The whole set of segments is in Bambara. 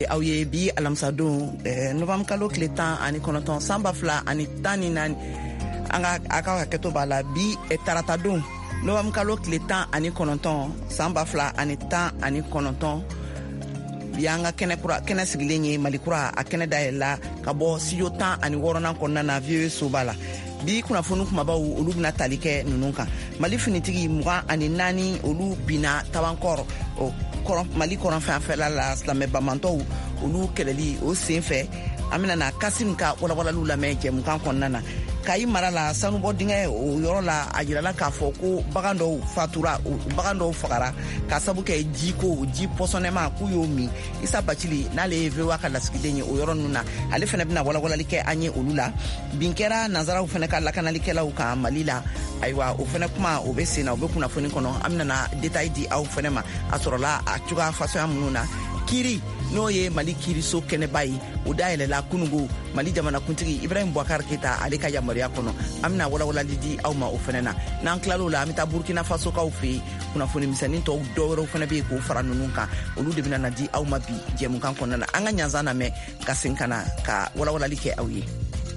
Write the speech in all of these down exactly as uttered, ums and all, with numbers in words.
aw ye bi alamsadon novembre kalo tile tan ani kɔnɔntɔn san ba fila ani tan ni naani an ka a ka hakɛto b'a la bi tarata don novembre kalo tile tan ani kɔnɔntɔn san ba fila ani tan ani kɔnɔntɔn bi an ka kɛnɛ kura kɛnɛ sigilen ye Mali kura a kɛnɛ dayɛlɛla ka bɔ studio tan ani wɔɔrɔnan kɔnɔna na V O A soba la bi kunnafoni kumabaw olu bɛna tali kɛ ninnu kan. Mali finitigi mugan ani naani olu bina tabankɔrɔ Mali kɔrɔnfɛnfɛla la silamɛbamantɔw olu kɛlɛli o sen fɛ an bɛna na Kasim ka walawalaliw lamɛn jɛmukan kɔnɔna na. Kayi mara la sanubɔ dingɛ o yɔrɔ la a jirala k'a fɔ ko bagan dɔw fatura bagan dɔw fagara ka sabu kɛ jiko ji pɔsɔnɛma k'u y'o min. Isa Bacili n'ale ye V O A ka lasigiden ye o yɔrɔ ninnu na ale fana bɛna walawalali kɛ an ye olu la. Bin kɛra nanzaraw fana ka lakanalikɛlaw kan Mali la ayiwa o fana kuma o bɛ sen na o bɛ kunnafoni kɔnɔ an bɛna na détail di aw fana ma a sɔrɔla a cogoya fasoya minnu na. Kiri n'o ye Mali kiriso kɛnɛba ye o dayɛlɛla kunungo Mali jamanakuntigi Ibrahim Boubacar Keita ale ka yamaruya kɔnɔ an bɛna walawalali di aw ma o fana na. N'an tilal'o la an bɛ taa Burkina Faso kaw fɛ yen kunnafoni misɛnnin tɔw dɔwɛrɛw fana bɛ yen k'o fara ninnu kan olu de bɛna na di aw ma bi jɛmukan kɔnɔna na. An ka ɲanzan lamɛn ka segin ka na ka walawalali kɛ aw ye.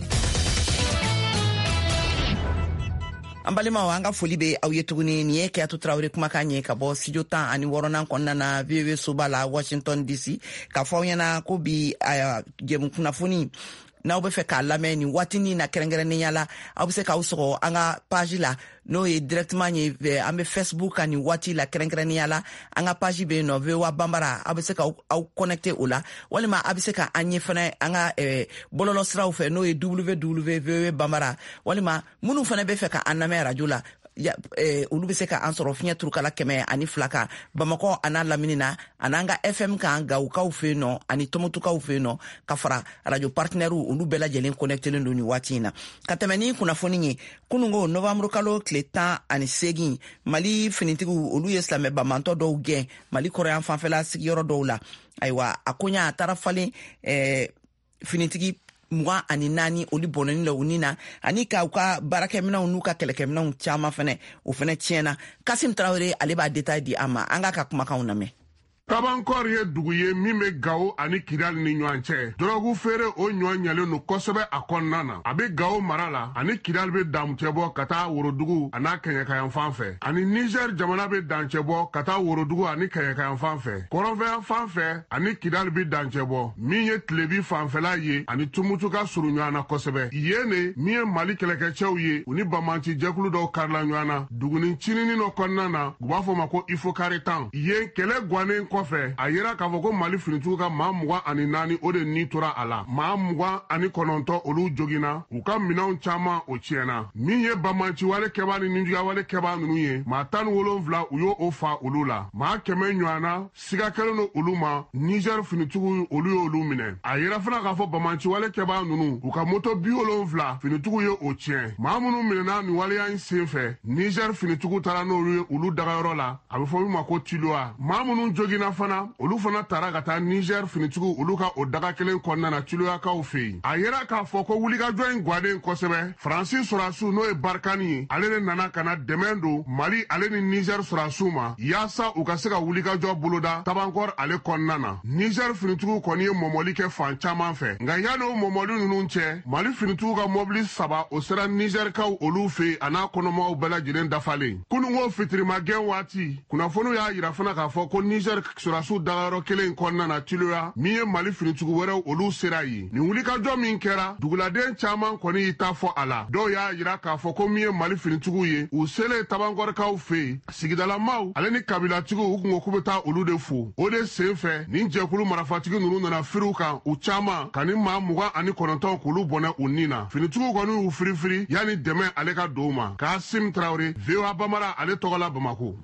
An balimaw an ka foli bɛ aw ye tuguni nin ye Keyatu Tarawele kumakan ye ka bɔ studio tan ani wɔɔrɔnan kɔnɔna na V O A soba la Washington D C k'a fɔ aw ɲɛna ko bi jɛmu kunnafoni n'aw bɛ fɛ k'a lamɛn nin waatinin na kɛrɛnkɛrɛnnenya la aw bɛ se k'aw sɔgɔ an ka page la n'o ye directement ye an bɛ Facebook kan nin waati la kɛrɛnkɛrɛnnenya la an ka page bɛ yen nɔ V O A Banbara aw bɛ se k'aw aw connecter o la walima aw bɛ se ka an ye fana an ka bɔlɔlɔ siraw fɛ n'o ye w w w point v o a banbara walima minnu fana bɛ fɛ ka an lamɛn radio la ya eh, olu bɛ se ka an sɔrɔ fiɲɛ turukala kɛmɛ ani fila kan Bamakɔ a n'a lamini na an'an ka F M kan Gawukaw fɛ yen nɔ ani Tɔmɔtukaw fɛ yen nɔ ka fara radio partenaires olu bɛɛ lajɛlen connectelen don nin waati in na. Ka tɛmɛ ni kunnafoni ye kunungo novembre kalo tile tan ani segin Mali finitigiw olu ye silamɛbamantɔ dɔw gɛn Mali kɔrɔyan fanfɛla sigiyɔrɔ dɔw la ayiwa a koɲa a taara falen eh, finitigi mugan ani naani olu bɔnɛni la u ni na ani ka u ka baarakɛminɛw n'u ka kɛlɛkɛminɛw caman fɛnɛ o fɛnɛ tiɲɛna. Kasim Tarawele ale b'a détail di an ma an ka ka kumakanw lamɛn. Tabankɔr ye dugu ye min bɛ Gawo ani Kidali ni ɲɔgɔn cɛ. Dɔrɔgu feere o ɲɔ ɲɛlen don kosɛbɛ a kɔnɔna na. A bɛ Gawo mara la ani Kidali bɛ dancɛ bɔ ka taa Worodugu a n'a Kɛɲɛkayan fan fɛ. Ani Niger jamana bɛ dancɛ bɔ ka taa Worodugu ani Kɛɲɛkayan fan fɛ. Kɔrɔnfɛn fan fɛ ani Kidali bɛ dancɛ bɔ min ye Tilebi fanfɛla ye ani Tumutu ka surun ɲɔgɔn na kosɛbɛ. Yen de min ye Mali kɛlɛkɛcɛw ye u ni Bamanci jɛkulu dɔw karila ɲɔgɔn na. Duguni cininin dɔ kɔnɔna na u b'a fɔ ma ko Ifokare tan. Yen kɛlɛ gannen kɔfɛ a yera k'a fɔ ko Mali finitigiw ka maa mugan ani naani o de ni tora a la. Maa mugan ani kɔnɔntɔn olu joginna u ka minɛnw caman o tiɲɛna. Min ye Bamanci wale kɛbaa ni ninjuguya wale kɛbaa ninnu ye maa tan ni wolonwula u y'o o fa olu la. Maa kɛmɛ ɲɔgɔnna siga kɛlen don olu ma Niger finitigiw olu y'olu minɛ. A yera fana k'a fɔ Bamanci wale kɛbaa ninnu u ka moto bi wolonwula finitigiw ye o tiɲɛ. Maa minnu minɛna nin waleya in sen fɛ Niger finitigiw taara n'olu ye olu dagayɔrɔ la a bɛ fɔ min ma ko Tiloa. Maa minnu joginna fana olu fana taara ka taa Niger finitigiw olu ka o daga kelen kɔnɔna na Tiloakaw fɛ yen. A yera k'a fɔ ko wulikajɔ in gwaden kosɛbɛ Faransi sɔrɔdasiw n'o ye Barkani ye ale de nana ka na dɛmɛ don Mali ale ni Niger sɔrɔdasiw ma yaasa u ka se ka wulikajɔ boloda Tabankɔr ale kɔnɔna na. Niger finitigiw kɔni ye mɔmɔli kɛ fan caman fɛ nka yan'o mɔmɔli ninnu cɛ Mali finitigiw ka mɔbili saba o sera Nigerkaw olu fɛ a n'a kɔnɔmɔgɔw bɛɛ lajɛlen dafalen. Kunungo fitirimagɛn waati kunnafoniw y'a yira fana k'a fɔ ko Niger sɔrɔdasiw dagayɔrɔ kelen kɔnɔna na Tiloa min ye Mali finitigiw wɛrɛw olu sera yen. Nin wulikajɔ min kɛra duguladen caman kɔni y'i ta fɔ a la. Dɔw y'a yira k'a fɔ ko min ye Mali finitigiw ye u selen Tabankɔrikaw fɛ yen sigidalamaw ale ni kabilatigiw u kun ko k'u bɛ taa olu de fo. O de sen fɛ nin jɛkulu marifatigi ninnu nana firiw kan u caman ka ni maa mugan ani kɔnɔntɔn k'olu bɔnɛ u ni na. Finitigiw kɔni y'u firifiri yanni dɛmɛ ale ka don u ma. Kasim Tarawele V O A Banbara ale tɔgɔ la Bamako.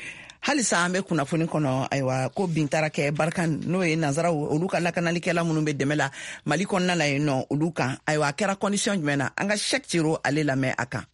Halisa an bɛ kunnafoni kɔnɔ ayiwa ko bin taara kɛ Barkan n'o ye nanzaraw olu ka lakanalikɛla minnu bɛ dɛmɛ la Mali kɔnɔna la yen nɔ olu kan ayiwa a kɛra condition jumɛn na an ka Cheick Thiro ale lamɛn a kan.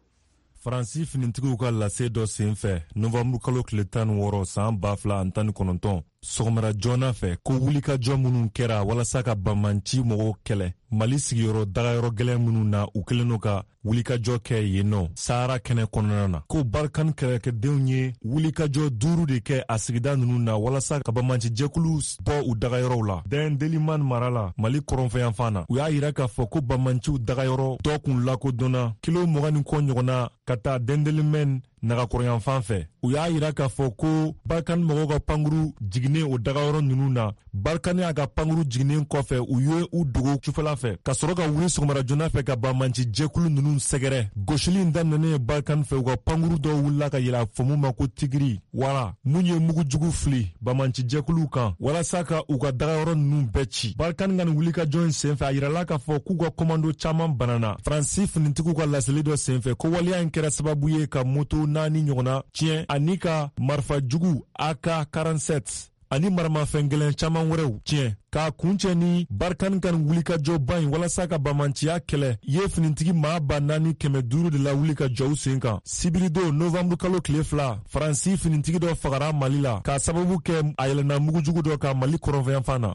Faransi finitigiw ka lase dɔ sen fɛ novembre kalo tile tan ni wɔɔrɔ san ba fila ani tan ni kɔnɔntɔn sɔgɔmara joona fɛ ko wulikajɔ minnu kɛra walasa ka bamanci mɔgɔw kɛlɛ Mali sigiyɔrɔ dagayɔrɔ gɛlɛn minnu na u kelen n'u ka wulikajɔ kɛ yen nɔ Sahara kɛnɛ kɔnɔna na ko Barkan kɛlɛkɛdenw ye wulikajɔ duuru de kɛ a sigida ninnu na walasa ka bamanci jɛkulu bɔ u dagayɔrɔw la. Den Deliman mara la Mali kɔrɔnfɛyanfan na u y'a yira k'a fɔ ko bamanciw dagayɔrɔ dɔ kun lakodɔnna kilo mugan ni kɔ ɲɔgɔnna ka taa Den Deliman nagakɔrɔyanfan fɛ. U y'a yira k'a fɔ ko Barkan mɔgɔw ka pankuru jiginen o dagayɔrɔ ninnu na. Barkan y'a ka pankuru jiginen kɔfɛ u ye u dogo sufɛla fɛ ka sɔrɔ ka wuli sɔgɔmara joona fɛ ka bamanci jɛkulu ninnu sɛgɛrɛ. Gosili in daminɛnen Barkan fɛ u ka pankuru dɔw wulila ka yɛlɛ a fɔmu ma ko tigiri wara mun ye mugujugu fili bamanci jɛkuluw kan walasa ka u ka dagayɔrɔ ninnu bɛɛ ci. Barkan ka nin wulikajɔ in senfɛ a yirala k'a fɔ k'u ka komando caman banana. Faransi finitigiw ka laseli dɔ senfɛ ko waleya in kɛra sababu ye ka moto naani ɲɔgɔnna tiɲɛ ani ka marifa jugu A K quarante-sept ani maramafɛn gɛlɛn caman wɛrɛw tiɲɛ k'a kuncɛ ni Barkan ka nin wulikajɔba in walasa ka bamanciya kɛlɛ ye finitigi maa ba naani kɛmɛ duuru de la wulikajɔw sen kan. Sibirido novamburu kalo tile fila Faransi finitigi dɔ fagara Mali la k'a sababu kɛ a yɛlɛnna mugujugu dɔ ka Mali kɔrɔnfɛyanfan na.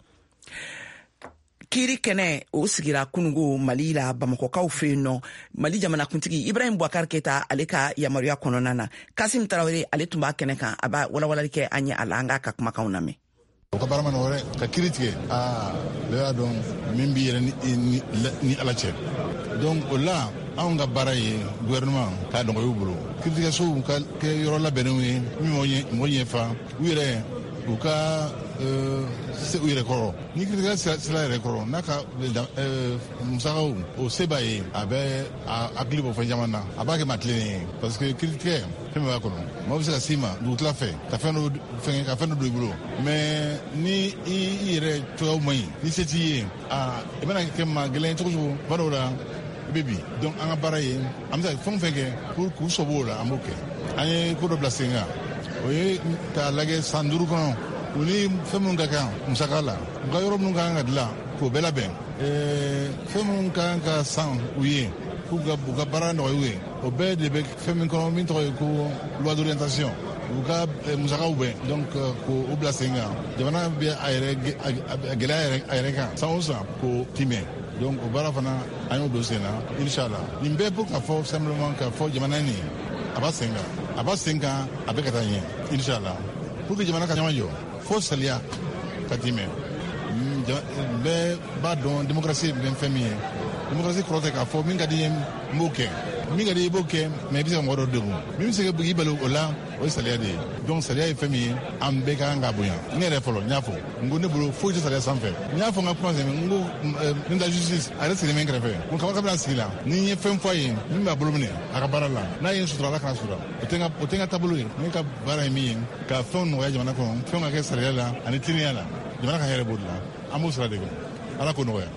Kiri kɛnɛ o sigira kunungo Mali la Bamakɔkaw fɛ yen nɔ. Mali jamanakuntigi Ibrahim Boubacar Keita ale ka yamaruya kɔnɔna na. Kasim Tarawele ale tun b'a kɛnɛ kan a b'a walawalali kɛ an ye a la an k'a ka kumakanw lamɛn. O ka baara ma nɔgɔ ka kiri tigɛ aa bɛɛ y'a dɔn min b'i yɛrɛ ni, ni, ni Ala cɛ. Donc o la anw ka baara ye gouvernement k'a nɔgɔya u bolo. Kiritigɛsow ka kɛ yɔrɔ labɛnnenw ye min mɔgɔ ɲɛfa u yɛrɛ u ka se u yɛrɛ kɔrɔ ni kiritigɛ sira yɛrɛ kɔrɔ n'a ka musakaw o se b'a ye a bɛ a hakili bɔ fɛn caman na a b'a kɛ maa tilennen ye parce que kiritigɛ fɛn b'a kɔnɔ maaw bɛ se ka s'i ma dugutila fɛ ka fɛn dɔ fɛn ka fɛn dɔ don i bolo mais ni i yɛrɛ cogoyaw man ɲi ni se t'i ye a i bɛna kɛ maa gɛlɛn cogo cogo ba dɔw la i bɛ bi donc an ka baara ye an bɛ se ka fɛn o fɛn kɛ pour k'u sɔbɔ o la an b'o kɛ an ye ko dɔ bila sen kan o ye k'a lajɛ san duuru kɔnɔ u ni fɛn minnu ka kan musaka la u ka yɔrɔ minnu ka kan ka dilan k'o bɛɛ labɛn fɛn minnu ka kan ka san u ye k'u ka baara nɔgɔya u ye o bɛɛ de bɛ fɛn min kɔnɔ min tɔgɔ ye ko loi d'orientation u ka musakaw bɛn donc k'o bila sen kan jamana bɛ a yɛrɛ gɛlɛya a yɛrɛ kan san o san k'o timɛ donc o baara fana an y'o don sen na inshallah nin bɛɛ pour ka fɔ simplement ka fɔ jamana nin a b'a sen kan a b'a sen kan a bɛ ka taa ɲɛ inshallah pour que jamana ka ɲɔgɔn jɔ fo saliya ka tɛmɛ bɛɛ b'a dɔn démocratie bɛ fɛn min ye démocratie kɔrɔ tɛ k'a fɔ min ka di ye n b'o kɛ min ka di i b'o kɛ mais i bɛ se ka mɔgɔ dɔ degun min bɛ se k'i bali o la o ye saliya de ye donc saliya ye fɛn min ye an bɛɛ ka kan k'a bonya ne yɛrɛ fɔlɔ n y'a fɔ n ko ne bolo foyi tɛ saliya sanfɛ n y'a fɔ n ka kuma sɛmɛ n ko ministre de la justice a yɛrɛ sigilen bɛ n kɛrɛfɛ ko kaba ka bɛna sigi la ni n ye fɛn fɔ a ye min b'a bolo minɛ a ka baara la n'a ye n sutura ala kana sutura o tɛ n ka taabolo ye ne ka baara ye min ye ka fɛnw nɔgɔya jamana kɔnɔ fɛnw ka kɛ sariya la ani tiliya la jamana ka hɛrɛ b'o de la an b'o sira de kɛ ala k'o nɔgɔya.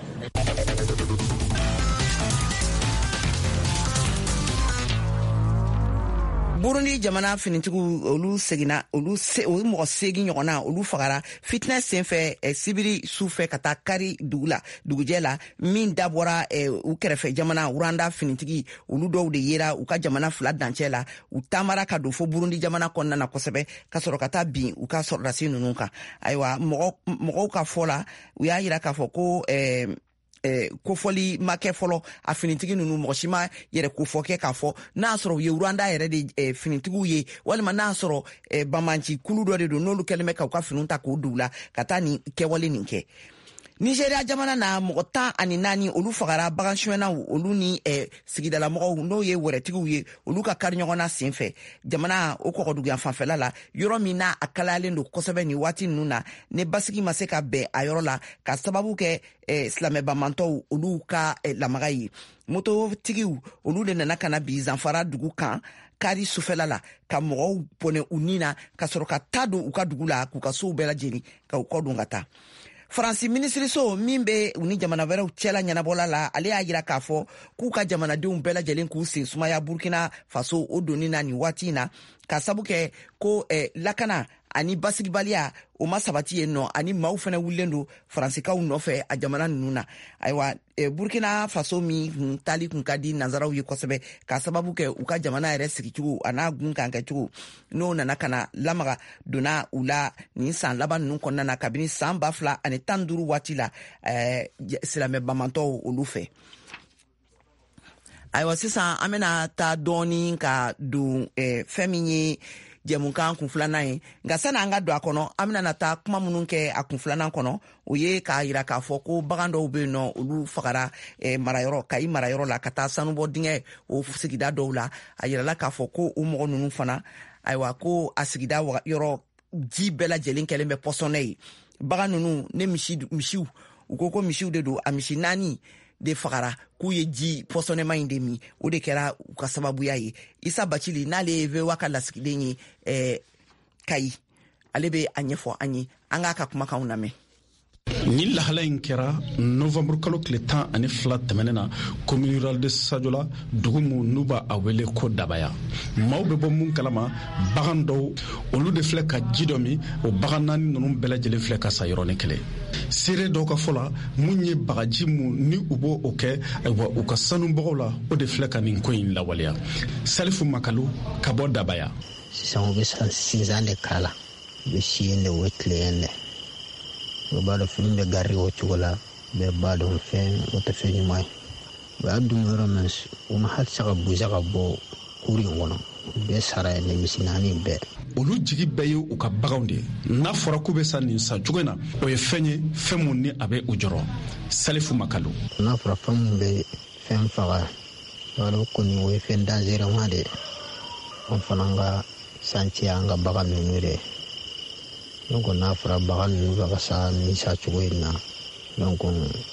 Burundi jamana finitigiw olu segina olu se o mɔgɔ segi ɲɔgɔnna olu fagara fitinɛ senfɛ eh, sibiri sufɛ ka taa kari dugu la dugujɛ la min dabɔra eh, u kɛrɛfɛ jamana Uranda finitigi olu dɔw de yera u ka jamana fila dancɛ la u tamara ka don fo Burundi jamana kɔnɔna na kosɛbɛ ka sɔrɔ ka taa bin u ka sɔrɔdasi ninnu kan ayiwa mɔgɔ mɔgɔw ka fɔ la u y'a yira k'a fɔ ko eh, Eh, kofɔli ma kɛ fɔlɔ a finitigi ninnu mɔgɔ si ma yɛrɛ kofɔ kɛ k'a fɔ n'a sɔrɔ u ye Uranda yɛrɛ de eh, finitigiw ye walima n'a sɔrɔ eh, bamanci kulu dɔ de don n'olu kɛlen bɛ ka u ka finiw ta k'o dugu la ka taa nin kɛwale nin kɛ. Nigeria jamana na mɔgɔ tan ani naani olu fagara bagan suɲɛnaw olu ni eh, sigidalamɔgɔw n'o ye wɛrɛtigiw ye olu ka kari ɲɔgɔnna senfɛ jamana o kɔgɔduguya fanfɛla la yɔrɔ min na a kalayalen don kosɛbɛ ni waati ninnu na ne basigi ma se ka bɛn a yɔrɔ la ka sababu kɛ eh, silamɛbamantɔw olu ka eh, lamaga ye mototigiw olu de nana ka na bi zanfara dugu kan kari sufɛla la ka mɔgɔw bɔnɛ u ni na ka sɔrɔ ka taa don u ka dugu la k'u ka sow bɛɛ lajɛlen ka u kɔ don ka taa. Faransi minisiriso min bɛ u ni jamana wɛrɛw cɛla ɲɛnabɔla la ale y'a jira k'a fɔ k'u ka jamanadenw bɛɛ lajɛlen k'u sen sumaya Burkina Faso o donni na nin waati in na ka sabu kɛ ko eh, lakana ani basigibaliya o ma sabati yen nɔ ani maaw fɛnɛ wulilen don faransikaw nɔfɛ a jamana nunu na ayiwa e, burkina faso min kun tali kun ka di nanzaraw ye kosɛbɛ k'a sababu kɛ u ka jamana yɛrɛ sigicogo a n'a gun kan kɛcogo n'o nana kana lamaga donna u la nin san laban nunu kɔnɔna na kabini san ba fila ani tan duuru waati la eh, silamɛ bamantɔw olu fɛ ayiwa sisan an bena taa dɔɔni ka don eh, fɛn min ye jɛmukan kun filanan ye nka sani an ka don a kɔnɔ an bena na taa kuma minnu kɛ a kun filanan kɔnɔ o ye k'a yira k'a fɔ ko bagan dɔw be yen nɔ olu fagara eh, marayɔrɔ kayi marayɔrɔ la ka taa sanubɔ dingɛ o sigida dɔw la a yirala k'a fɔ ko o mɔgɔ nunu fana ayiwa ko a sigida yɔrɔ ji bɛɛ lajɛlen kɛlen bɛ pɔsɔnɛ ye bagan nunu ne misi misiw u ko ko misiw de don a misi naani de fagara k'u ye ji pɔsɔnɛma in de min o de kɛra u ka sababuya ye Isa Bacili n'ale ye V O A ka lasigiden ye eh, Kayi ale be a ɲɛfɔ an ye an k'a ka kumakanw lamɛn. Ni lahala in kɛra novembre kalo tile tan ani fila tɛmɛnen na commune rurale de Sajola dugu mu n'u b'a a wele ko Dabaya maaw bɛ bɔ mun kalama bagan dɔw olu de filɛ ka ji dɔ min o bagan naani ninnu bɛɛ lajɛlen filɛ ka sa yɔrɔnin kelen seere dɔw ka fɔ la mun ye bagaji mu ni u b'o o kɛ ayiwa u ka sanubagaw la o de filɛ ka nin ko in lawaleya Salifu Makalu ka bɔ Dabaya sisan u bɛ san sinzan de k'a la u bɛ si yen de o ye tile yen dɛ o b'a dɔn fini bɛ gari o cogo la bɛɛ b'a dɔn fɛn o tɛ fɛn ɲuman ye o y'a dun yɔrɔ min o ma hali se ka buza ka bɔ kuri in kɔnɔ o bɛɛ sara ye misi naani bɛɛ olu jigi bɛɛ ye u ka baganw de n'a fɔra k'u bɛ sa nin sa cogo in na o ye fɛn ye fɛn mun ni a bɛ u jɔrɔ Salifu Makalu n'a fɔra fɛn mun bɛ fɛn faga o kɔni o ye fɛn dangereux de ye an fana ka santi an ka bagan ninnu de donc n'a fɔra bagan ninnu bɛ ka sa nin sa cogo in na donc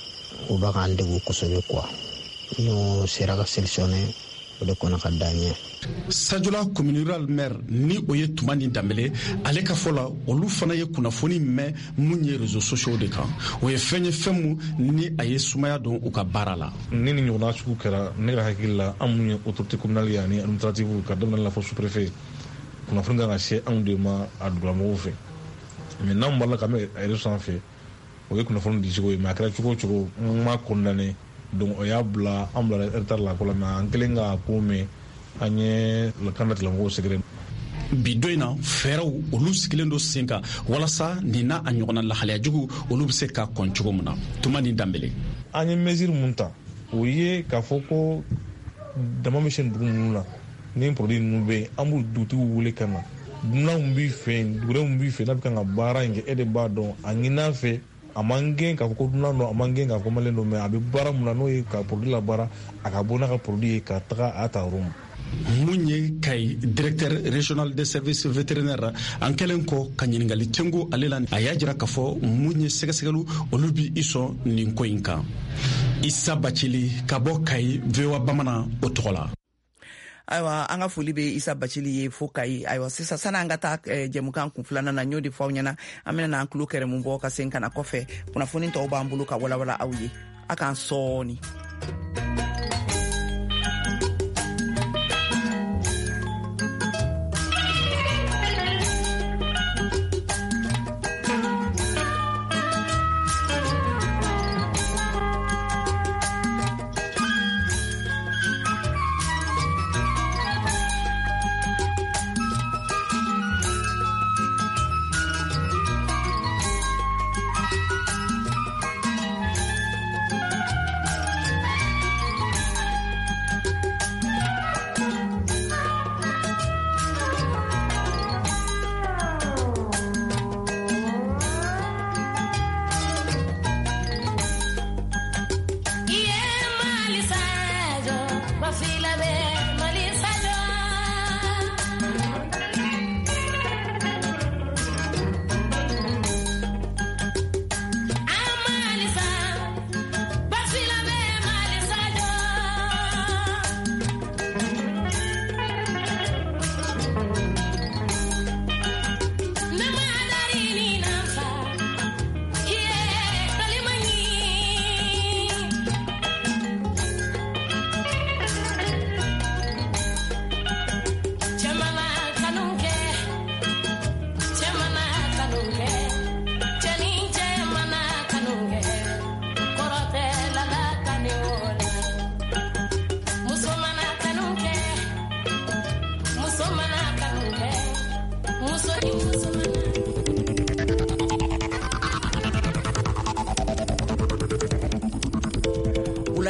o b'a k'an degun kosɛbɛ quoi n'o sera ka solutionner o de kɔnɔ ka d'an ye. Sajola commune rurale maire ni o ye tuma ni danbele ale ka fɔ la olu fana ye kunnafoni mɛn mun ye réseaux sociaux de kan o ye fɛn ye fɛn mu ni a ye sumaya don u ka baara la ni ni ɲɔgɔnna sugu kɛra ne ka hakili la an mun ye autorité communale ye ani administrative ka daminɛ la fɔ sous-préfet kunnafoni kan ka se anw de ma a dugulamɔgɔw fɛ mais n'an b'a la ka mɛn réseau sanfɛ o ye kunnafoni di cogo ye mais a kɛra cogo o cogo n ma condamné donc o y'a bila an bila retard la ko la mais an kelen ka ko mɛn an ye kan da tigilamɔgɔw sɛgɛrɛ bi don in na fɛɛrɛw olu sigilen don sen kan walasa nin n'a a ɲɔgɔnna lahalaya jugu olu bɛ se ka kɔn cogo min na tuma ni danbele an ye mesure mun ta o ye k'a fɔ ko dama bɛ se dugu ninnu na ni produit ninnu bɛ yen an b'u dugutigiw wele ka na dunanw b'i fɛ yen dugudenw b'i fɛ n'a bɛ kan ka baara in kɛ e de b'a dɔn a ɲin'an fɛ a man gɛn k'a fɔ ko dunan don a man gɛn k'a fɔ maliyɛn don mais a bɛ baara mun na n'o ye ka produit la baara a ka bɔ n'a ka produit ye ka taga a ta yɔrɔ ma mun ye Kayi directeur régional des services vétérinaires an kɛlen kɔ ka ɲiningali tengo ale la a y'a jira k'a fɔ mun ye sɛgɛsɛgɛlu olu bi i sɔn nin ko in kan Isa Bacili ka bɔ Kayi V O A bamanan o tɔgɔ la ayiwa an ka foli bɛ Isa Bacili ye fo Kayi ayiwa sisan sani an ka taa eh, jɛmukan kun filanan na n y'o de fɔ aw ɲɛna an bɛna n'an tulo kɛrɛ mun bɔ ka segin ka na kɔfɛ kunnafoni tɔw b'an bolo ka walawala aw ye a k'an sɔɔni.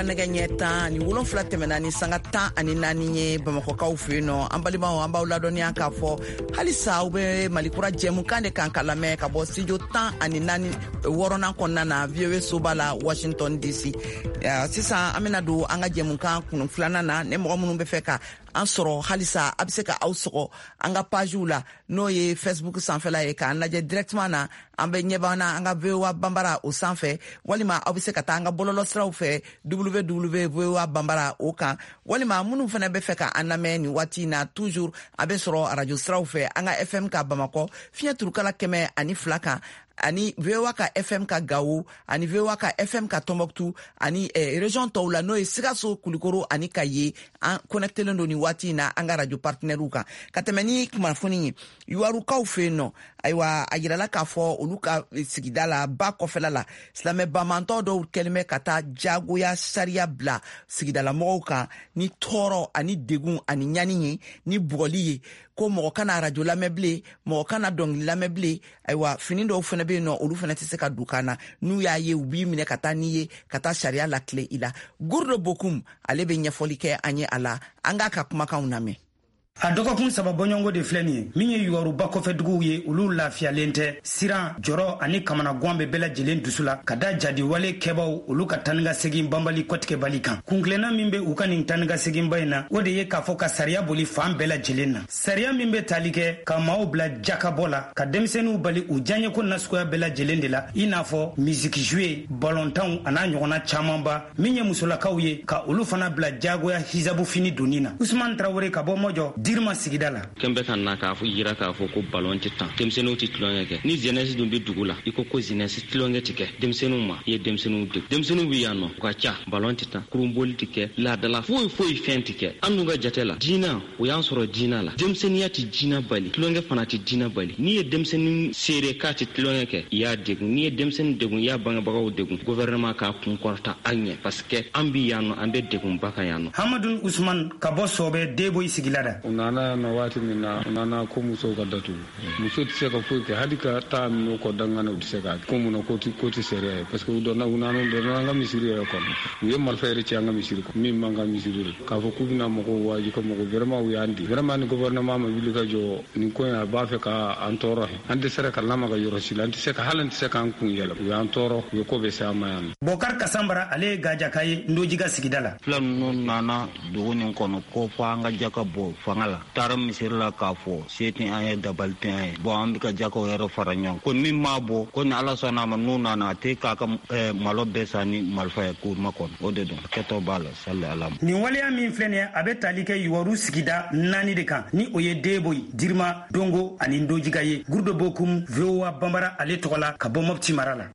nɛgɛ ɲɛ tan ani wolonfila tɛmɛna ni sanga tan ani naani ye bamakɔkaw fɛ yen nɔ an balimaw an b'aw ladɔnniya k'a fɔ halisa aw bɛ malikura jɛmukan de kan ka lamɛn ka bɔ studio tan ani naani wɔɔrɔnan kɔnɔna na V O A soba la Washington D C sisan an bɛna don an ka jɛmukan kunu filanan na ne mɔgɔ minnu bɛ fɛ ka an sɔrɔ halisa a bɛ se ka aw sɔgɔ an ka pagew la n'o ye Facebook sanfɛla ye k'an lajɛ directement na an bɛ ɲɛbana na an ka V O A banbara o sanfɛ walima aw bɛ se ka taa an ka bɔlɔlɔ siraw fɛ w w w point v o a banbara o kan walima minnu fana bɛ fɛ ka an lamɛn nin waati na toujours a bɛ sɔrɔ radio siraw fɛ an ka F M ka Bamakɔ fiɲɛ turukala kɛmɛ ani fila kan ani V O A ka F M ka Gawo ani V O A ka F M ka Tombouctou ani eh, région tɔw la n'o ye Sikaso Kulikoro ani Kaye an connectelen don ni waati na an ka radio partenaires kan ka tɛmɛ ni kunnafoni ye yuwarukaw fɛ yen nɔ ayiwa a yirala k'a fɔ olu ka sigida la ba kɔfɛla la silamɛ bamantɔ dɔw kɛlen bɛ ka taa jagoya sariya bila sigidalamɔgɔw kan ni tɔɔrɔ ani degun ani ɲani ye ni bugɔli ye ko mɔgɔ kana radio lamɛn bilen mɔgɔ kana dɔnkili lamɛn bilen ayiwa fini dɔw fana bɛ yen nɔ olu fana tɛ se ka don kan na n'u y'a ye u b'i minɛ ka taa n'i ye ka taa sariya lakile i la Gurdo Bokum ale bɛ ɲɛfɔli kɛ an ye a la an k'a ka kumakanw lamɛn. A dɔgɔkun saba bɔɲɔgɔnko de filɛ nin ye min ye yuwaruba kɔfɛduguw ye olu lafiyalen tɛ siran jɔrɔ ani kamana guan bɛ bɛɛ lajɛlen dusu la ka da jadiwale kɛbaw olu ka tani ka segin banbali kɔtigɛbali kan kunkilenna min bɛ u ka nin tani ka seginba in na o de ye k'a fɔ ka sariya boli fan bɛɛ lajɛlen na sariya min bɛ tali kɛ ka maaw bila jakabɔ la ka denmisɛnninw bali u diyaɲɛko nasuguya bɛɛ lajɛlen de la i n'a fɔ misiki jouer balɔntanw a n'a ɲɔgɔnna camanba min ye musolakaw ye ka olu fana bila jagoya hijabu fini donni na Usman Traore ka bɔ Mɔjɔ dirima sigida la kɛn bɛ ka na k'a fɔ yira k'a fɔ ko ballon tɛ tan denmisɛnninw tɛ tulonkɛ kɛ ni jeunesse dun bɛ dugu la i ko ko jeunesse tulonkɛ tɛ kɛ denmisɛnninw ma i ye denmisɛnninw deg denmisɛnninw bɛ yan nɔ u ka ca ballon tɛ tan kurunboli tɛ kɛ laadala foyi foyi fɛn tɛ kɛ an dun ka jate la diina o y'an sɔrɔ diina la denmisɛnninya tɛ diina bali tulonkɛ fana tɛ diina bali n'i ye denmisɛnnin seere k'a tɛ tulonkɛ kɛ i y'a degun n'i ye denmisɛnnin degun i y'a bangebagaw degun gouvernement k'a kun kɔrɔta an ɲɛ parce que an bɛ yan nɔ an bɛ degunba kan yan nɔ. Hamadu Usman ka bɔ Sɔbɛ Deboyi sigila da nana na waati min na nana ko muso ka datugu muso tɛ se ka foyi kɛ hali ka taa minnu kɔ dangana u tɛ se ka ko mun na ko tɛ ko tɛ sariya ye parce que u dɔnna u nana dɔnna an ka misiri yɛrɛ kɔnɔ u ye marifa yɛrɛ ci an ka misiri kɔnɔ min man ka misiri de k'a fɔ k'u bɛna mɔgɔw waaji ka mɔgɔ vraiment u y'an di vraiment ni gouvernement ma wuli ka jɔ nin ko in a b'a fɛ ka an tɔɔrɔ an tɛ se ka lamaga yɔrɔ si la an tɛ se ka hali an tɛ se k'an kun yɛlɛ u y'an tɔɔrɔ u ye ko bɛ se an ma yan. Bokar Kasanbara ale ye gajaka ye Ndojiga sigida la. Fila ninnu nana dugu nin kɔnɔ ko fɔ an ka jaka bɔ fanga la taara misiri la k'a fɔ se tɛ an ye dabali tɛ an ye bɔn an bɛ ka jakaw yɛrɛ fara ɲɔgɔn ko min m'a bɔ ko ni ala sɔnna a ma n'u nana a tɛ k'a ka malo bɛɛ san ni marifa ye k'u ma kɔnɔ o de don kɛtɔ b'a la sali ala ma. Nin waleya min filɛ nin ye a bɛ tali kɛ yuwaru sigida naani de kan ni o ye Deboyi Dirima Dongo ani Ndojiga ye Gurdo Bokum V O A banbara ale tɔgɔ la ka bɔ Mopti mara la.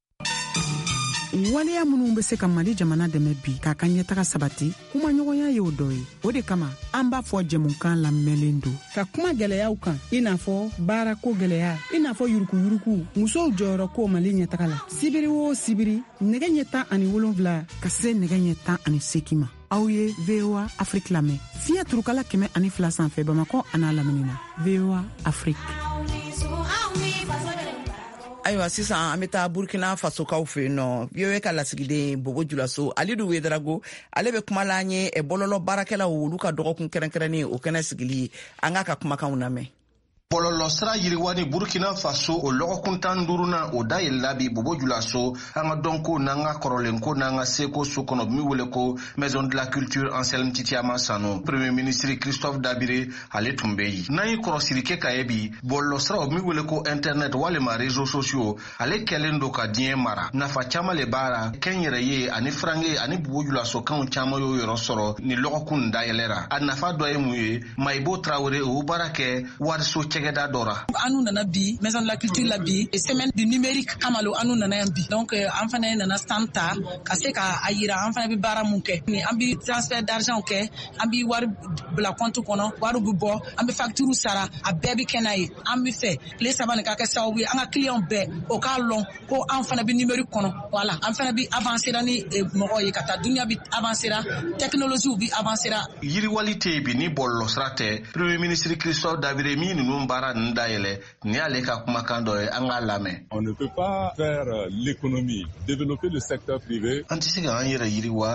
Waleya minnu bɛ se ka Mali jamana dɛmɛ bi k'a ka ɲɛtaga sabati kuma ɲɔgɔnya ye o dɔ ye o de kama an b'a fɔ jɛmukan lamɛnlen don ka kuma gɛlɛyaw kan i n'a fɔ baarako gɛlɛya i n'a fɔ yurukuyuruku musow jɔyɔrɔ ko Mali ɲɛtaga la sibiri o sibiri nɛgɛ ɲɛ tan ani wolonwula ka se nɛgɛ ɲɛ tan ani seegin ma aw ye V O A Afrique lamɛn fiɲɛ turukala kɛmɛ ani fila sanfɛ Bamakɔ a n'a lamini na V O A Afrique. Ayiwa sisan an bɛ taa Burkina Fasokaw fɛ yen nɔ V O A ka lasigiden Bobo Julaso Alidu Wederago ale bɛ kuma la an ye bɔlɔlɔ baarakɛlaw olu ka dɔgɔkun kɛrɛnkɛrɛnnen o kɛnɛ sigili an k'a ka kumakanw lamɛn. Bɔlɔlɔ sira yiriwa ni Burkina Faso o lɔgɔkun tan duurunan o dayɛlɛla bi Bobo Julaso an ka dɔnko n'an ka kɔrɔlenko n'an ka seko so kɔnɔ min wele ko Maison de la Culture Anselme Titiama Sano Premier ministre Christophe Dabire ale tun bɛ yen n'an ye kɔrɔsiri kɛ ka ye bi bɔlɔlɔ siraw min wele ko internet walima réseaux sociaux ale kɛlen do ka diɲɛ mara nafa caman le b'a la kɛnyɛrɛ ye ani frange ani Bobo Julaso kanw caman y'o yɔrɔ sɔrɔ ni lɔgɔkun dayɛlɛra a nafa dɔ ye mun ye Mayibo Traoré o baara kɛ wariso cɛ anu nana bi Maison de la Culture la bi semaine du numérique kamalo anu nana yan bi donc an fana nana stand ta ka se ka a yira an fana bi baara mun kɛ ni an bi transfert d'argent kɛ an bi wari bila compte kɔnɔ wari bi bɔ an bi facture sara a bɛɛ bi kɛ n'a ye an bi fɛ tile saba ni ka kɛ sababu ye an ka client bɛɛ o k'a lɔn ko an fana bi numérique kɔnɔ voilà an fana bi avancer ni mɔgɔ ye ka taa dunya bi avancer technologie bi avancer yiriwali tɛ bi ni bɔlɔlɔ sira tɛ Premier ministre Christophe Dabire min ninnu baara ninnu dayɛlɛ ni ale ka kumakan dɔ ye an k'a lamɛn. On ne peut pas faire l'économie, développer le secteur privé. An tɛ se ka an yɛrɛ yiriwa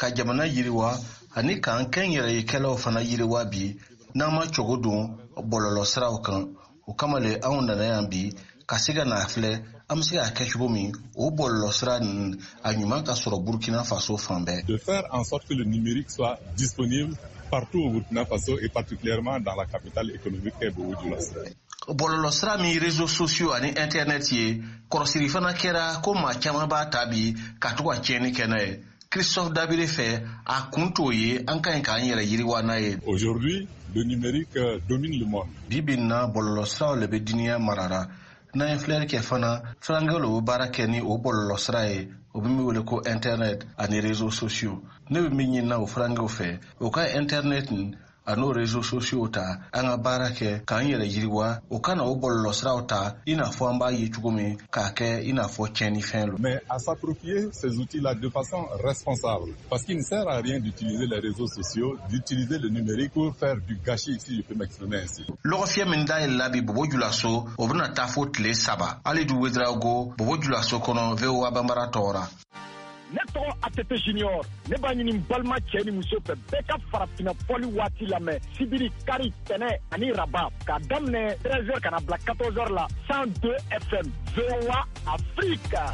ka jamana yiriwa ani k'an kɛn yɛrɛ ye kɛlaw fana yiriwa bi n'an ma cogo don bɔlɔlɔ siraw kan o kama le anw nana yan bi ka se ka na filɛ an bɛ se k'a kɛ cogo min o bɔlɔlɔ sira ninnu a ɲuman ka sɔrɔ Burkina Faso fan bɛɛ. De faire en sorte que le numérique soit disponible partout au Burkina Faso et particulièrement dans la capitale économique qu'est Bobo-Dioulasso. Bɔlɔlɔ sira min réseaux sociaux ani internet ye kɔrɔsiri fana kɛra ko maa caman b'a ta bi ka to ka tiɲɛni kɛ n'a ye. Christophe Dabire fɛ a kun t'o ye an ka ɲi k'an yɛrɛ yiriwa n'a ye. Aujourd'hui, le numérique domine le monde. Bi bi in na bɔlɔlɔ siraw le bɛ duniya marara. N'an ye filɛri kɛ fana fɛnkɛ o bɛ baara kɛ ni o bɔlɔlɔ sira ye o bɛ min wele ko internet ani réseaux sociaux. Ne bɛ min ɲini na o fɛnkɛw fɛ o ka internet a n'o réseaux sociaux ta an ka baara kɛ k'an yɛrɛ yiriwa o kana o bɔlɔlɔ siraw ta i n'a fɔ an b'a ye cogo min k'a kɛ i n'a fɔ tiɲɛnifɛn lo. Mais à s'approprier ces outils-là de façon responsable parce qu'il ne sert à rien d'utiliser les réseaux sociaux, d'utiliser le numérique pour faire du gâchis si je peux m'exprimer ainsi. Lɔgɔfiyɛ min dayɛlɛla bi Bobo-Dioulasso o bɛna taa fo tile saba. Alidu Ouedraogo Bobo-Dioulasso kɔnɔ V O A Banbara tɔgɔra. Ne tɔgɔ A T T Junior ne b'a ɲini balima cɛ ni muso fɛ bɛɛ ka farafina fɔli waati lamɛn sibiri kari tɛnɛ ani raba k'a daminɛ treize heures kana bila quatorze heures la cent deux F M V O A Afrique.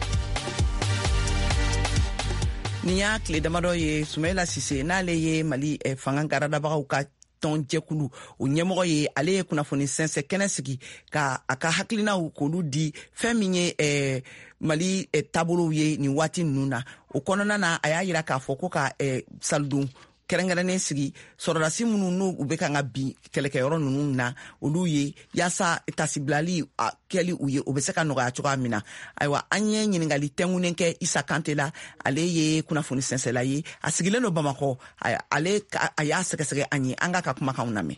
Nin y'a tile damadɔ ye Sumayila Sise n'ale ye Mali fanga garadabagaw ka tɔn jɛkulu o ɲɛmɔgɔ ye ale ye kunnafoni sɛnsɛ kɛnɛ sigi ka a ka hakilinaw k'olu di fɛn min ye eh, Mali eh, taabolow ye nin waati ninnu na o kɔnɔna na a y'a yira k'a fɔ ko ka eh, salidon kɛrɛnkɛrɛnnen sigi sɔrɔdasi minnu n'u u bɛ kan ka bin kɛlɛkɛyɔrɔ ninnu na olu ye yaasa tasibilali a kɛli u ye o bɛ se ka nɔgɔya cogoya min na ayiwa an ye ɲininkali tɛnkunnen kɛ Isa Kante la ale ye kunnafoni sɛnsɛla ye a sigilen don Bamakɔ ale a y'a sɛgɛsɛgɛ an ye an ka ka kumakanw lamɛn.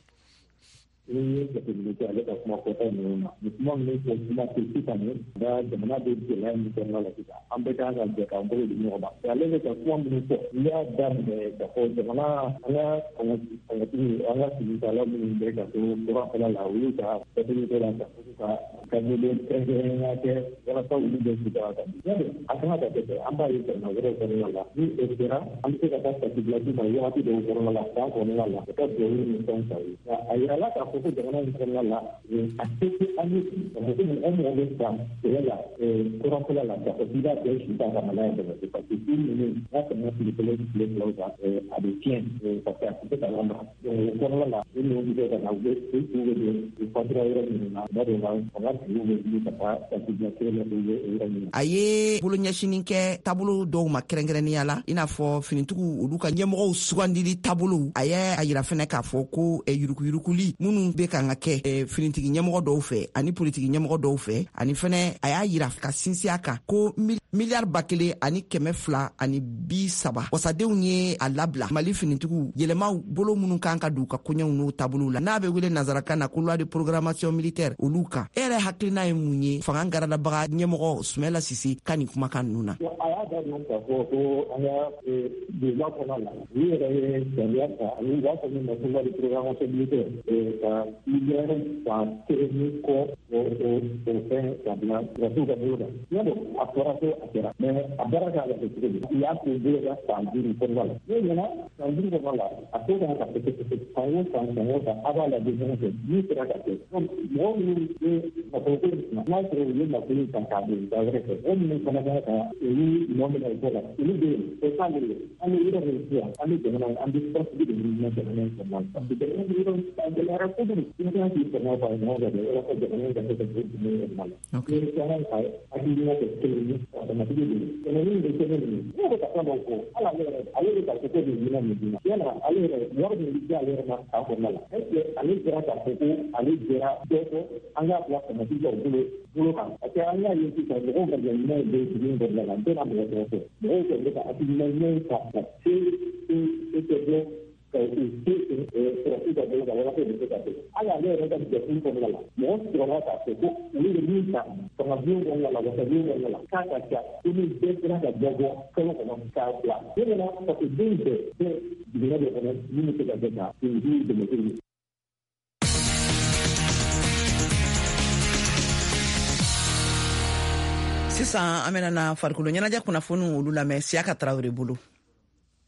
Ini jateminɛ ale ka kuma fɔta ninnu na ni kuma min fɔ kuma tɛ sisan ye nka jamana bɛ gɛlɛya min kɔnɔna la sisan an bɛɛ kan ka jɛ k'an bolo di ɲɔgɔn ma ale bɛ ka kuma minnu fɔ n'i y'a daminɛ k'a fɔ jamana an ka fangatigi an ka sigitala minnu bɛ ka to kɔrɔfɛla la olu ka jateminɛ la ka fɔ ka ka wele kɛrɛnkɛrɛnnenya kɛ walasa olu bɛ sigida kan yali a kan ka kɛ an b'a ye jamana wɛrɛw kɔnɔna la ni o kɛra an bɛ se ka taa tasibilati ma wagati dɔw kɔnɔna la san kɔnɔna la ka taa duwawu ni fɛnw ta ye nka a yirala k'a fɔ ko jamana in kɔnɔna la a tɛ se an ye ka fɔ ko mɔgɔ mɔgɔ bɛ san kɛlɛ la kɔrɔfɛla la ka fɔ k'i b'a bɛɛ si ta ka na n'a ye dɛmɛ parce que si ninnu n'a tɛmɛ fili kelen tile filaw kan a bɛ tiɲɛ parce que a tɛ se ka lamara donc o kɔnɔna la ni ninnu bɛ ka na u bɛ u t'u bɛ don u fatira yɔrɔ minnu na ba dɔw la fanga tigiw bɛ wuli ka taa tasibilati la u ye o yɔrɔ minnu a ye bolo ɲɛsinin kɛ taabolo dɔw ma kɛrɛnkɛrɛnnenya la i n'a fɔ finitigiw olu ka ɲɛmɔgɔw sugandili taabolo a y'a yira fɛnɛ k'a fɔ ko yurukuyurukuli minnu bɛ kan ka kɛ eh, finitigi ɲɛmɔgɔ dɔw fɛ ani politiki ɲɛmɔgɔ dɔw fɛ ani fɛnɛ a y'a yira ka sinsin a kan ko miliyari ba kelen ani kɛmɛ fila ani bi saba wasadenw ye a labila Mali finitigiw yɛlɛmaw bolo minnu kan ka don u ka koɲɛw n'o taabolo la n'a bɛ wele nazarakan na ko loi de programmation militaire olu kan e yɛrɛ hakilina ye mun ye fanga garadabaga ɲɛmɔgɔ Sumayila Sise ka nin kumakan ninnu na. a y'a daminɛ k'a fɔ ko an ka duba kɔnɔna la u yɛrɛ ye sariya ta ani u b'a fɔ min ma ko loi de programmation militaire ka miliyari san kelen kɔ o fɛn ka bila surasiw ka bolo kan n'a don a fɔra ko a kɛra mɛ a baara kan ka kɛ cogo di u y'a to bolo ka san duuru kɔnɔna la n'o nana san duuru kɔnɔna la a to kan ka kɛ san o san san o san a b'a lajɛ ɲɔgɔn fɛ min sera ka kɛ mɔgɔ minnu ye nafolo ko n'a sɔrɔ u ye nafolo ta k'a don da wɛrɛ fɛ o minnu fana kan ka olu nɔ minɛ o kɔ la olu bɛ yen o t'ale ye an bɛ yɔrɔ min sisan an bɛ jamana an bɛ sɔrɔsigi de ɲini jamana in kɔnɔna la parce que jamana in yɔrɔ a gɛlɛyara kojugu i kan k'i sɛgɛn fa ɲɔgɔn kan de walasa jamana in ka se ka se jumɛn yɛrɛ ma la ni caman ka hakilina kɛ kelen ye a damatigi de ye jamana in bɛ kelen de ye n'o bɛ ka fɛn dɔw fɔ hali ale yɛrɛ ale bɛ ka fɔ ko nin ɲinɛ nin dina yala ale yɛrɛ wari min bɛ di ale yɛrɛ ma k'a kɔnɔna la est ce que ale sera k'a fɔ ko ale jɛra dɔ fɔ an k'a bila damatigiw bolo bolo kan parce que an y'a ye sisan mɔgɔw ka ɲinɛ bɛ sigi in kɔnɔna la n tɛna mɔgɔ tɔgɔ fɔ mɔgɔw kɔni bɛ ka hakilina ɲinɛ ta ka se se tɛ dɔn ka u se sɔrɔsiw ka bolo kan walasa u bɛ se ka kɛ hali ale yɛrɛ ka jɛkulu kɔnɔna la mɔgɔ sigiyɔrɔma k'a fɔ ko olu de min ta fangabulon kɔnɔna la wasabilen kɔnɔna la k'a ka ca ko ni bɛɛ sera ka dɔ bɔ kalo kɔnɔ k'a bila ne nana parce que den bɛɛ bɛ jiginɛ de kɔnɔ min bɛ se ka kɛ ka finitigiw dɛmɛ cogo. Sisan an bɛna na farikolo ɲɛnajɛ kunnafoni olu lamɛn Siyaka Tarawele bolo.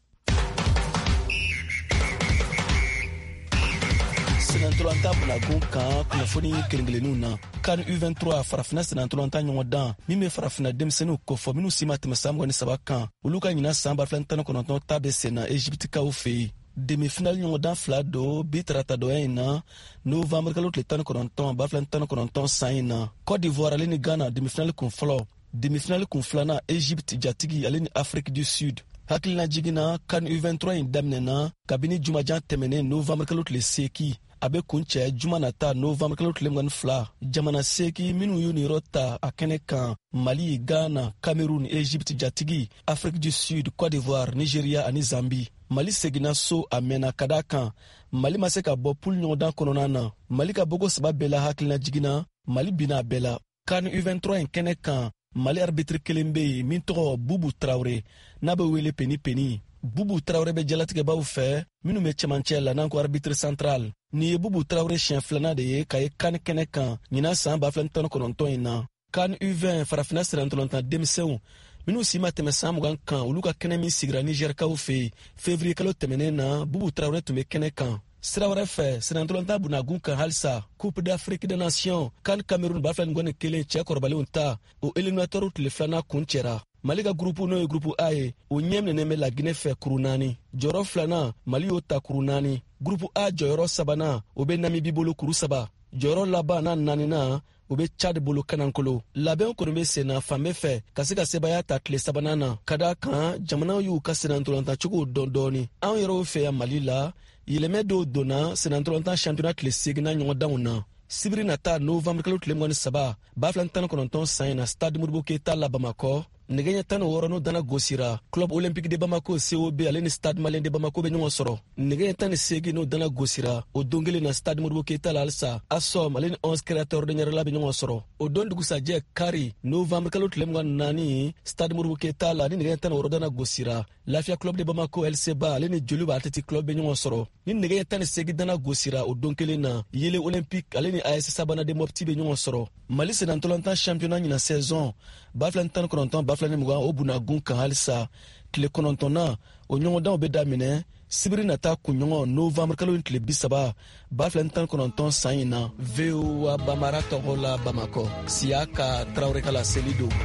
senantolanta bunagun kan kunnafoni kelen-kelenninw na kan U vingt-trois farafina senantolanta ɲɔgɔn dan min be farafina denmisɛnninw kofɔ minw si ma tɛmɛ san mugan ni saba kan olu ka ɲina san ba fila ni tan ni kɔnɔntɔn ta be senna Ejiptikaw fɛ yen. Demi-finale ɲɔgɔn dan fila do bi tarata dɔya in na novembre kalo tile tan ni kɔnɔntɔn ba fila ni tan ni kɔnɔntɔn san in na Côte d'Ivoire ale ni Ghana demi-finale kun fɔlɔ, demi-finale kun filanan Egypte jatigi ale ni Afrique du Sud. Hakilina jiginna kan U vingt-trois in daminɛna kabini jumajan tɛmɛnen novembre kalo tile seki a be kun cɛ juma nata novembre kalo tile mugan ni fila jamana seki minnu y'u niyɔrɔ ta a kɛnɛ kan Mali, Ghana, Cameroun, Egypte jatigi, Afrique du Sud, Côte d'Ivoire, Nigeria ani Zambi. Mali seginna so a mɛnna ka da kan Mali ma se ka bɔ poule ɲɔgɔndan kɔnɔna na. Mali ka bogo saba bɛɛ la hakilina jiginna Mali binna a bɛɛ la. kan U vingt-trois in kɛnɛ kan Mali arbitre kelen be yen min tɔgɔ Bubu Traoré n'a be wele peni peni. Bubu Traoré be jalatigɛbaw fɛ minnu be cɛmancɛ la n'an ko arbitre central. Ni ye Bubu Traoré siɲɛ filanan de ye ka ye kan kɛnɛ kan ɲina san ba fila ni tan ni kɔnɔntɔn in na. kan U vingt farafina serantɔlɔntan denmisɛnw minnu si ma tɛmɛ san mugan kan olu ka kɛnɛ min sigira Nigɛrikaw fɛ yen février kalo tɛmɛnen na Bubu Traoré tun be kɛnɛ kan. Sira wɛrɛ fɛ senantolɔntan bunagun kan halisa Coupe d'Afrique des Nations kan Cameroun ba fila ni mugan ni kelen cɛ kɔrɔbalenw ta o éliminateur tile filanan kun cɛra. Mali ka groupe n'o ye groupe A ye o ɲɛminɛnen bɛ Laginɛ fɛ kuru naani. Jɔyɔrɔ filanan Mali y'o ta kuru naani. Groupe A jɔyɔrɔ sabanan o be Namibi bolo kuru saba. Jɔyɔrɔ laban na naaninan o be Chad bolo kanankolo. Labɛnw kɔni be senna fan bɛɛ fɛ ka se ka sebaya ta tile sabanan na ka da kan jamanaw y'u ka senantolɔntacogow dɔn dɔɔni. Anw yɛrɛw fɛ yan Mali la yɛlɛmɛ dɔw donna senantolɔntan championnat tile seginna ɲɔgɔndanw na. Sibiri nata novembre kalo tile mugan ni saba ba fila ni tan ni kɔnɔntɔn san in na stade Modibo Keita la Bamakɔ nɛgɛ ɲɛ tan ni wɔɔrɔ n'o dana gosira club olympique de Bamako C O B ale ni stade malien de Bamako be ɲɔgɔn sɔrɔ. Nɛgɛ ɲɛ tan ni seegin n'o dana gosira o don kelen na stade Modibo Keita la halisa Asom ale ni onze créateur de ɲɛrɛla be ɲɔgɔn sɔrɔ. O don dugusajɛ kari novembre kalo tile mugan ni naani stade Modibo Keita la ni nɛgɛ ɲɛ tan ni wɔɔrɔ dana gosira Lafiya club de Bamako L C B A ale ni Joliba Athletic club be ɲɔgɔn sɔrɔ. Ni nɛgɛ ɲɛ tan ni seegin dana gosira o don kelen na Yele olympique ale ni A S Sabana de Mopti be ɲɔgɔn sɔrɔ. Mali senantolɔntan championnat ɲina saison ba fila ni tan ni kɔnɔntɔn ba fila ni mugan o bunagun kan halisa tile kɔnɔntɔnna o ɲɔgɔndanw be daminɛ sibiri nata kunɲɔgɔn novembre kalo tile bi saba ba fila ni tan ni kɔnɔntɔn san in na. V O A Bamara tɔgɔ la Bamakɔ Siyaka Traoré ka la seli do.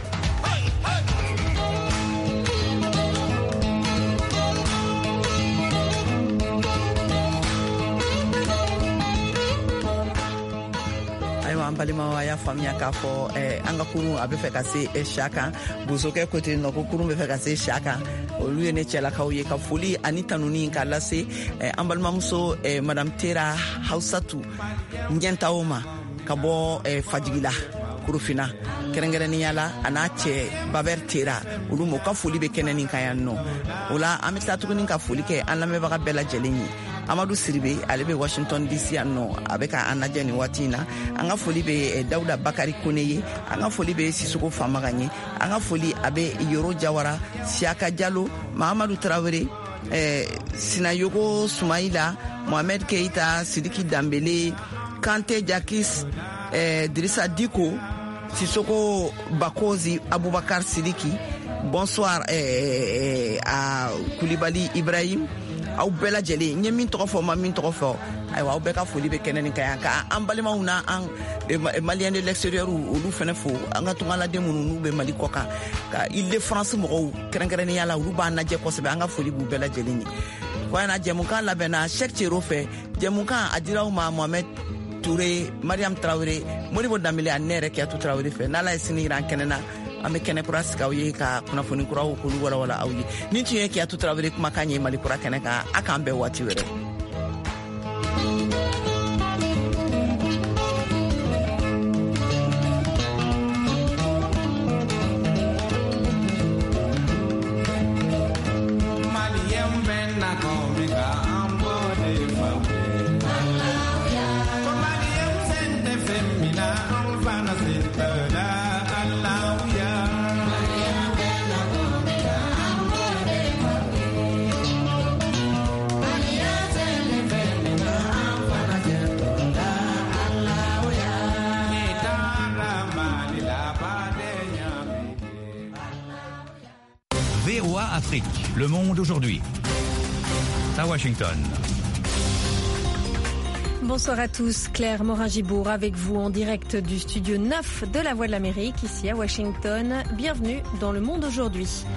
An balimaw a y'a faamuya k'a fɔ an ka kurun a bɛ fɛ ka se sɛ kan bosokɛ kote nɔ ko kurun bɛ fɛ ka se sɛ kan olu ye ne cɛlakaw ye ka foli ani tanuni k'a lase an balimamuso madame Tera Hausatu Ɲɛntaw ma ka bɔ Fajigila Kurufina kɛrɛnkɛrɛnnenya la a n'a cɛ Babɛr Tera olu ma u ka foli bɛ kɛnɛ nin kan yan nɔ o la an bɛ tila tuguni ka foli kɛ an lamɛnbaga bɛɛ lajɛlen ye. Amadou Siribe ale be Washington D C yan nɔ a bɛ ka an lajɛ nin waati in na an ka foli be Dawuda Bakari Kone ye an ka foli be Sisoko Famagan ye an ka foli a be Yoro Jawara Siaka Jalo Mahamadou Traoré eh, Sinayogo Sumaila Mohamed Keita Sidiki Dambele Kante Jakis eh, Drissa Diko Sisoko Bakozi Aboubakar Sidiki bonsoir eh, eh, à Koulibaly Ibrahim aw bɛɛ lajɛlen n ye min tɔgɔ fɔ ma min tɔgɔ fɔ ayiwa aw bɛɛ ka foli bɛ kɛnɛ nin kan yan ka an balimaw na an malien de l'extérieur olu fɛnɛ fo an ka tungaladen minnu n'u bɛ Mali kɔ kan ka Ile de France mɔgɔw kɛrɛnkɛrɛnnenya la olu b'an lajɛ kosɛbɛ an ka foli b'u bɛɛ lajɛlen ye voilà jɛmukan labɛnna Cheikh Thierno fɛ jɛmukan a dira aw ma Mohamed Touré Mariam Traoré Modibo Dambele ani ne yɛrɛ Kiyatu Traoré fɛ n'Ala ye sini jira an kɛnɛ na an bɛ kɛnɛ kura sigi aw ye ka kunnafoni kuraw k'olu walawala aw ye nin tun ye Kiyatu Traoré kumakan ye Mali kura kɛnɛ kan a k'an bɛɛ waati wɛrɛ. V O A Afrique, le monde aujourd'hui. À Washington. Bonsoir à tous, Claire Morin-Gibourg avec vous en direct du studio neuf de la Voix de l'Amérique, ici à Washington. Bienvenue dans Le Monde aujourd'hui.